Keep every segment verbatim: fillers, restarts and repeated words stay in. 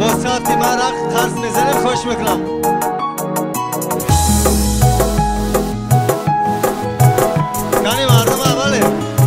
با ساعتی مرق قرض میزنیم خوش میکنم. کنی مردم اوله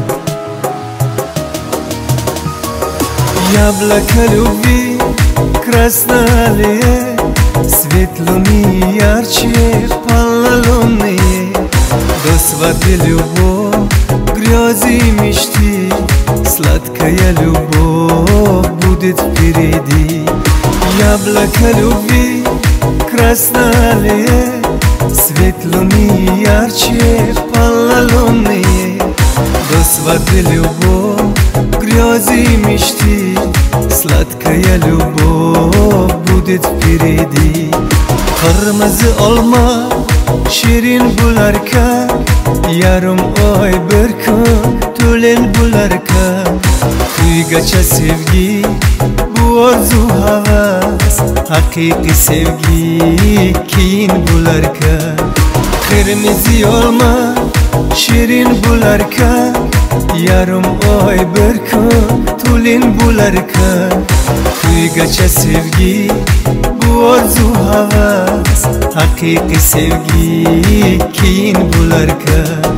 Яблоко любви красное, светлыми ярче полнолунные. До свадьбы любовь, грезы мечты, сладкая любовь будет впереди. Яблоко любви красное, светлыми ярче полнолунные. До свадьбы любовь, грезы мечты, сладкая любовь будет впереди. Kırmızı olma, şirin bularken, yarım oy bir gün tülen bularken. Duygaça sevgi, bu arzu havas, hakiki sevgi keyin bularken. Kırmızı olma, şirin bularken, yarım oy bir gün tülen bularken. Duygaça sevgi, bu arzu havas, hakiki sevgi keyin bularken.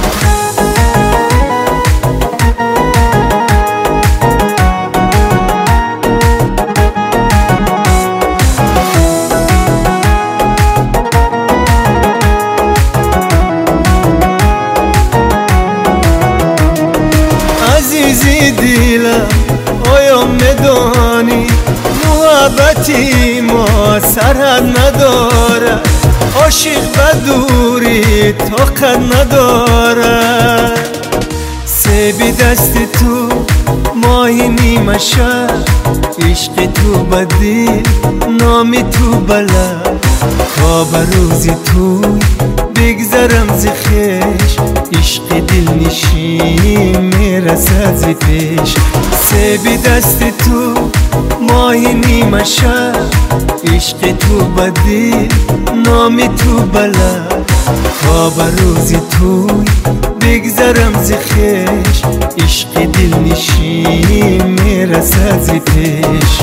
عزیزی دلم آیا میدانی محبتی ما سرحد ندارد، عاشق به دوری طاقت ندارد. سیب دست تو ماهی نیمه شب، عشق تو به دل نام تو بلد. تا به روز تو بگذرم ز خویش، عشق دل نشین میرسد ز پیش. سیب دست تو ماهی نیمه شب، عشق تو به دل نام تو بلد. تا به روز تو بگذرم ز خویش، عشق دل نشین میرسد ز پیش.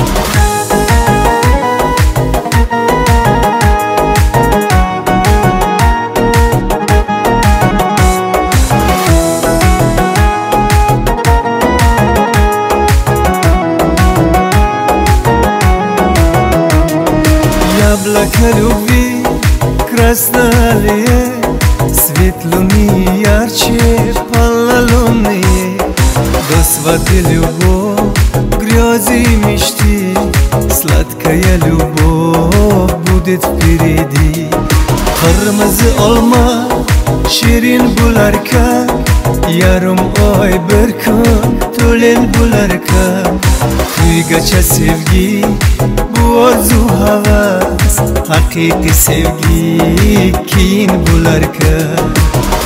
Яблоко любви красное, светлыми ярче полнолунные. До свадьбы любовь, грезы мечты, сладкая любовь будет впереди. Kırmızı olma, şirin bularken, yarım oy bir gün tülen bularken. Duygaça sevgi, bu arzu havas, hakiki sevgi keyin bularken.